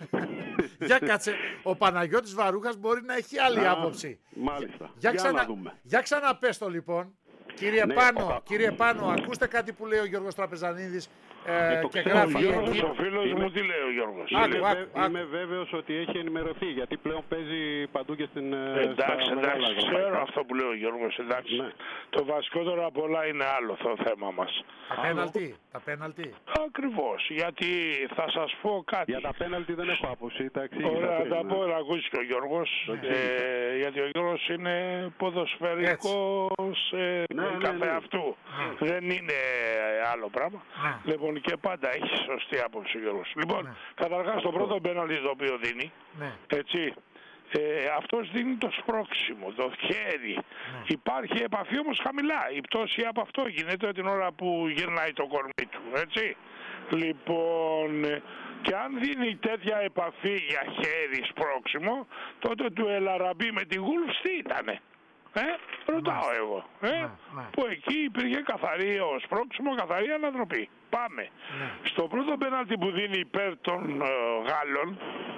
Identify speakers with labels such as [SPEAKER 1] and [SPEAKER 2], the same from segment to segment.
[SPEAKER 1] Για κάτσε, ο Παναγιώτης Βαρούχας μπορεί να έχει άλλη άποψη.
[SPEAKER 2] Μάλιστα.
[SPEAKER 1] Για
[SPEAKER 2] να δούμε.
[SPEAKER 1] Για ξαναπες το λοιπόν. Κύριε Πάνο, ακούστε κάτι που λέει ο Γιώργος Τραπεζανίδης και γράφει εκεί.
[SPEAKER 3] Ο φίλος μου τι λέει ο Γιώργος.
[SPEAKER 2] Είμαι βέβαιος ότι έχει ενημερωθεί, γιατί πλέον παίζει παντού και στην...
[SPEAKER 3] Εντάξει, ξέρω αυτό που λέει ο Γιώργος, εντάξει. Ναι. Το βασικότερο απ' όλα είναι άλλο το θέμα μας.
[SPEAKER 1] Τα πέναλτι.
[SPEAKER 3] Ακριβώς, γιατί θα σας πω κάτι.
[SPEAKER 2] Για τα πέναλτι δεν έχω άποψη,
[SPEAKER 3] Ωραία, θα πω να ακούσει και ο Γιώργος, γιατί ο Γιώργος είναι ποδοσφαιρικός καθεαυτού. Δεν είναι άλλο πράγμα. Λοιπόν, και πάντα έχει σωστή άποψη ο Γιώργος. Λοιπόν, καταρχάς το πρώτο πέναλτι το οποίο δίνει, έτσι, αυτός δίνει το σπρώξιμο, το χέρι. Υπάρχει επαφή όμως χαμηλά. Η πτώση από αυτό γίνεται την ώρα που γυρνάει το κορμί του, έτσι. Λοιπόν, και αν δίνει τέτοια επαφή για χέρι σπρώξιμο, τότε του Ελαραμπή με τη Γουλφς τι ήτανε. Ρωτάω εγώ. Που εκεί υπήρχε καθαρή σπρώξιμο, καθαρή ανατροπή. Πάμε. Στο πρώτο πέναλτι που δίνει υπέρ των Γάλλων,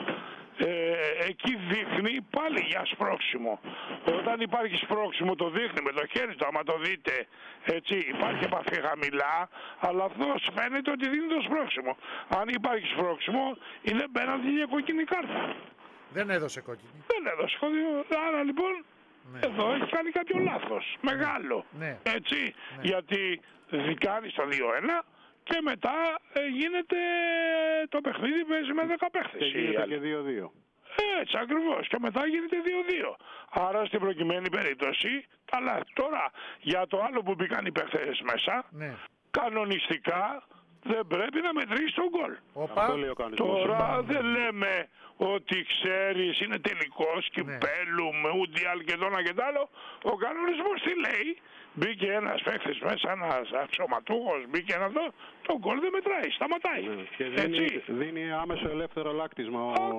[SPEAKER 3] εκεί δείχνει πάλι για σπρώξιμο. Όταν υπάρχει σπρώξιμο το δείχνει με το χέρι του, άμα το δείτε, έτσι, υπάρχει επαφή χαμηλά, αλλά αυτός φαίνεται ότι δίνει το σπρώξιμο. Αν υπάρχει σπρώξιμο, είναι πέναλτι για κόκκινη κάρτα.
[SPEAKER 1] Δεν έδωσε κόκκινη.
[SPEAKER 3] Άρα λοιπόν, εδώ έχει κάνει κάποιο λάθος. Μεγάλο. Έτσι, γιατί κάνει στο 2-1, και μετά γίνεται το παιχνίδι, παίζει με 10 παίχτες.
[SPEAKER 2] Και γίνεται και 2-2.
[SPEAKER 3] Έτσι ακριβώς. Και μετά γίνεται 2-2. Άρα στην προκειμένη περίπτωση, αλλά τώρα για το άλλο που μπήκαν οι παίχτες μέσα, κανονιστικά δεν πρέπει να μετρήσει τον γκολ. Τώρα δεν λέμε ότι ξέρεις είναι τελικός κυπέλου με ουντιάλ και το ένα και το άλλο. Ο κανονισμός τι λέει? Μπήκε ένας παίκτης μέσα, ένας αξιωματούχος, μπήκε ένα εδώ, το γκολ δεν μετράει, σταματάει.
[SPEAKER 2] Και δίνει άμεσο ελεύθερο λάκτισμα.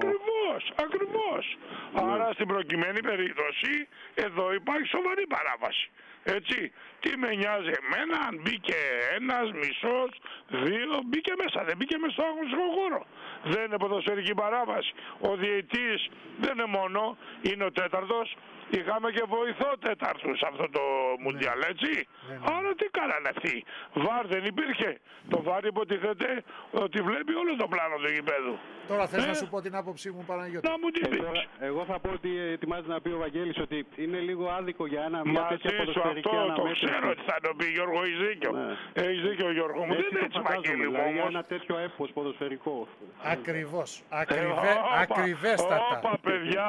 [SPEAKER 3] Ακριβώς. Άρα στην προκειμένη περίπτωση, εδώ υπάρχει σοβαρή παράβαση. Έτσι, τι με νοιάζει εμένα αν μπήκε ένας, μισός, δύο, μπήκε μέσα, δεν μπήκε μέσα στο αγωνιστικό χώρο. Δεν είναι ποδοσφαιρική παράβαση. Ο διαιτής δεν είναι μόνο, είναι ο τέταρτος. Είχαμε και βοηθό τέταρτους σε αυτό το Μουντιάλ, έτσι. Άρα τι κάνανε αυτοί? Βάρ δεν υπήρχε. Το Βάρ υποτιθέται ότι βλέπει όλο το πλάνο του γηπέδου.
[SPEAKER 1] Τώρα θες να σου πω την άποψή μου, Παναγιώτη?
[SPEAKER 3] Να μου την πεις.
[SPEAKER 2] Εγώ θα πω ότι ετοιμάζει να πει ο Βαγγέλης ότι είναι λίγο άδικο για μια τέτοια ποδοσφαιρική αναμέτρηση.
[SPEAKER 3] Το ξέρω ότι θα το πει, Γιώργο, έχεις δίκιο. Έχεις δίκιο, Γιώργο μου. Δεν είναι έτσι, Βαγγέλη μου, όμως.
[SPEAKER 2] Ένα τέτοιο έπος ποδοσφαιρικό.
[SPEAKER 1] Ακριβώς. Ακριβέστατα.
[SPEAKER 3] Όπα, παιδιά,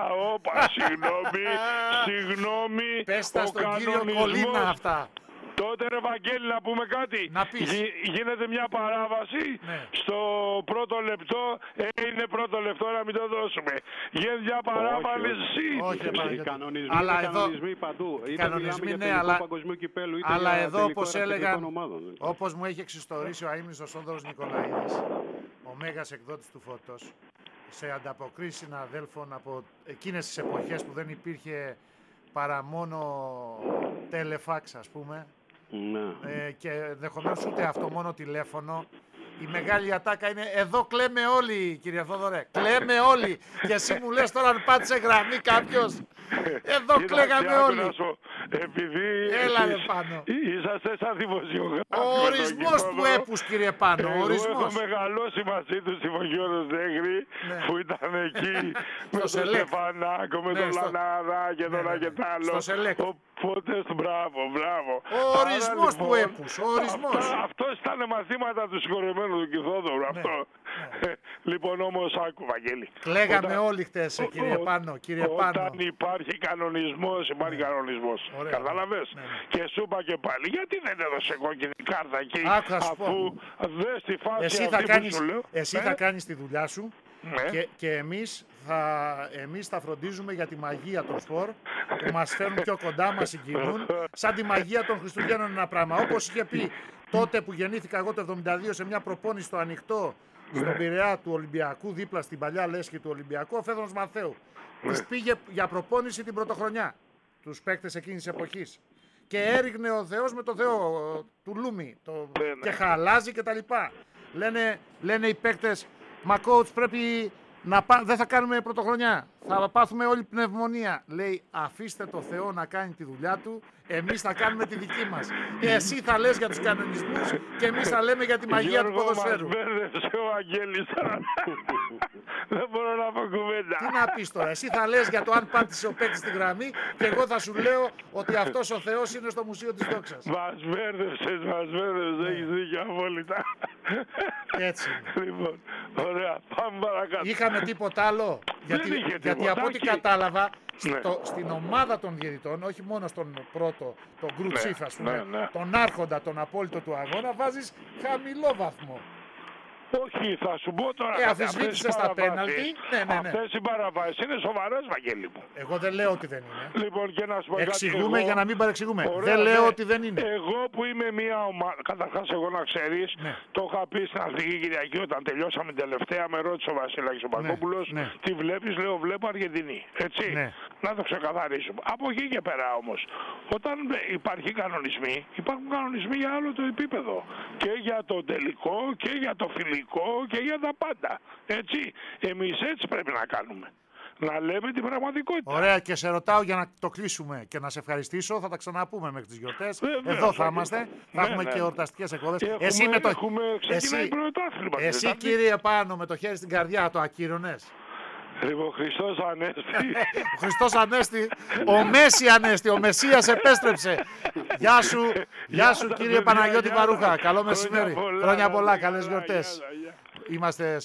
[SPEAKER 3] συγγνώμη.
[SPEAKER 1] Πες τα στον κύριο Κολίνα αυτά.
[SPEAKER 3] Τότε ρε Βαγγέλη να πούμε κάτι.
[SPEAKER 1] Να πεις.
[SPEAKER 3] Γίνεται μια παράβαση στο πρώτο λεπτό. Είναι πρώτο λεπτό να μην το δώσουμε. Γίνεται μια παράβαση.
[SPEAKER 1] Όχι,
[SPEAKER 2] οι κανονισμοί παντού.
[SPEAKER 1] Κανονισμοί, ναι, αλλά εδώ όπως έλεγαν, όπως μου έχει εξιστορήσει ο αείμνηστος Όνδρος Νικολαίδης, ο μέγας εκδότης του Φώτος, σε ανταποκρίσεις συναδέλφων από εκείνες τις εποχές που δεν υπήρχε παρά μόνο τελεφάξ, ας πούμε, και ενδεχομένως ούτε αυτό, μόνο τηλέφωνο. Η μεγάλη ατάκα είναι εδώ κλαίμε όλοι, κύριε Θόδωρε. Κλαίμε όλοι. Και εσύ μου λες τώρα αν πάτησε γραμμή κάποιος. Εδώ κλαίγαμε όλοι.
[SPEAKER 3] Επειδή είσαστε σαν δημοσιογράφοι.
[SPEAKER 1] Ο ορισμός του έπους, κύριε Πάνο.
[SPEAKER 3] Εγώ έχω μεγαλώσει μαζί του στη Βογιώρος Νέγρη που ήταν εκεί με τον Στεφανάκο, με τον Λανάδα και το ένα και το άλλο. Οπότε, μπράβο.
[SPEAKER 1] Ο ορισμός του έπους, ο ορισμός.
[SPEAKER 3] Αυτός ήταν μαθήματα του συγχωρεμένου του Κιθόδωρου, αυτό. Λοιπόν, όμως, άκου, Βαγγέλη.
[SPEAKER 1] Κλαίγαμε όλοι χτες, κύριε Πάνο.
[SPEAKER 3] Όταν υπάρχει κανονισμός, υπάρχει κανονισμός. Κατάλαβες? Και σου είπα και πάλι, γιατί δεν έδωσε κόκκινη κάρτα εκεί, αφού δες τη φάση αυτή που σου λέω.
[SPEAKER 1] Εσύ θα κάνεις τη δουλειά σου και εμείς θα φροντίζουμε για τη μαγεία των σπορ που μας φέρνουν πιο κοντά, μας συγκινούν, σαν τη μαγεία των Χριστουγέννων ένα πράγμα. Όπως είχε πει τότε που γεννήθηκα εγώ το 1972 σε μια προπόνηση στο ανοιχτό στον Πειραιά του Ολυμπιακού, δίπλα στην παλιά λέσχη του Ολυμπιακού, ο Φέδρος Μαθαίου. Τους πήγε για προπόνηση την πρωτοχρονιά, τους παίκτες εκείνης της εποχής. Και έριγνε ο Θεός με το Θεό του Λούμι και χαλάζει και τα λοιπά. Λένε οι παίκτες, μα coach πρέπει Δεν θα κάνουμε πρωτοχρονιά. Θα πάθουμε όλη πνευμονία. Λέει, αφήστε το Θεό να κάνει τη δουλειά του. Εμείς θα κάνουμε τη δική μας. Εσύ θα λες για τους κανονισμούς και εμείς θα λέμε για τη μαγεία του ποδοσφαίρου.
[SPEAKER 3] Μας μπέρδεψε ο Αγγέλης. Δεν μπορώ να πω κουβέντα.
[SPEAKER 1] Τι να πεις τώρα, εσύ θα λες για το αν πάτησε ο παίκτης στη γραμμή και εγώ θα σου λέω ότι αυτός ο Θεός είναι στο Μουσείο της Δόξας.
[SPEAKER 3] Μας μπέρδεψες, έχεις δίκιο απόλυτα.
[SPEAKER 1] Έτσι.
[SPEAKER 3] Λοιπόν, ωραία, πάμε παρακάτω.
[SPEAKER 1] Είχαμε τίποτα άλλο, γιατί από ό,τι κατάλαβα, στην ομάδα των διαιτητών, όχι μόνο στον πρώτο, τον group chief, ας πούμε, τον άρχοντα, τον απόλυτο του αγώνα, βάζεις χαμηλό βαθμό.
[SPEAKER 3] Όχι, θα σου πω τώρα.
[SPEAKER 1] Αφισβήτησε στα πέναλτι.
[SPEAKER 3] Αυτές οι παραβάσεις είναι σοβαρές, Βαγγέλη μου.
[SPEAKER 1] Εγώ δεν λέω ότι δεν είναι.
[SPEAKER 3] Λοιπόν, και να σου πω
[SPEAKER 1] εξηγούμε για να μην παρεξηγούμε. Δεν λέω ότι δεν είναι.
[SPEAKER 3] Εγώ που είμαι μια ομάδα. Καταρχάς, εγώ να ξέρεις, το είχα πει στην Αθλητική Κυριακή όταν τελειώσαμε την τελευταία. Με ρώτησε ο Βασίλακης ο Παγκόπουλος. Τι βλέπεις, λέω, βλέπω Αργεντινή. Έτσι. Να το ξεκαθαρίσουμε. Από εκεί και πέρα όμως, όταν υπάρχουν κανονισμοί για άλλο το επίπεδο. Και για το τελικό και για το φιλικό και για τα πάντα. Έτσι. Εμείς έτσι πρέπει να κάνουμε. Να λέμε την πραγματικότητα.
[SPEAKER 1] Ωραία, και σε ρωτάω για να το κλείσουμε και να σε ευχαριστήσω. Θα τα ξαναπούμε μέχρι τις γιορτές. Εδώ θα είμαστε. Θα έχουμε και εορταστικές εκπομπές. Εσύ, κύριε Πάνο, με το χέρι στην καρδιά, το ακύρωνες.
[SPEAKER 3] Λοιπόν, Χριστός Ανέστη.
[SPEAKER 1] Ο Χριστός Ανέστη, ο Μέση Ανέστη, ο Μεσσίας επέστρεψε. Γεια σου κύριε Παναγιώτη Βαρούχα. Καλό μεσημέρι. Χρόνια πολλά, καλές γιορτές. Είμαστε